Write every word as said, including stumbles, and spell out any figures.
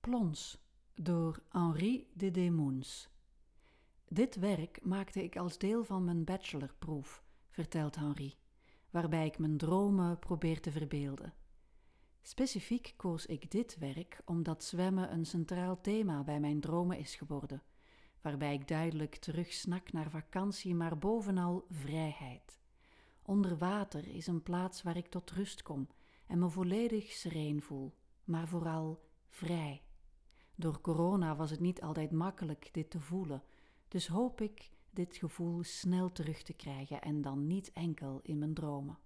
Plons door Henri de Demuns. Dit werk maakte ik als deel van mijn bachelorproef, vertelt Henri, waarbij ik mijn dromen probeer te verbeelden. Specifiek koos ik dit werk omdat zwemmen een centraal thema bij mijn dromen is geworden, waarbij ik duidelijk terugsnak naar vakantie, maar bovenal vrijheid. Onder water is een plaats waar ik tot rust kom en me volledig sereen voel, maar vooral vrij. Door corona was het niet altijd makkelijk dit te voelen, dus hoop ik dit gevoel snel terug te krijgen en dan niet enkel in mijn dromen.